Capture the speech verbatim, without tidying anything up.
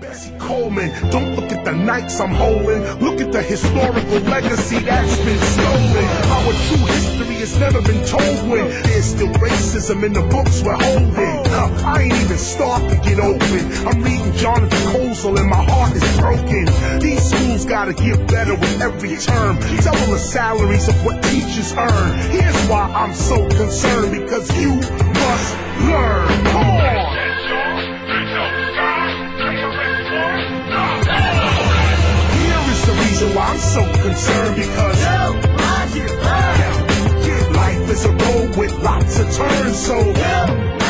Bessie Coleman, don't look at the nights I'm holding. Look at the historical legacy that's been stolen. Our true history has never been told when there's still racism in the books we're holding. Uh, I ain't even start to get open. I'm reading Jonathan Kozol and my heart is broken. These schools gotta get better with every term. Double the salaries of what teachers earn. Here's why I'm so concerned, because you must learn. Come on. The reason why I'm so concerned, because life is a road with lots of turns, so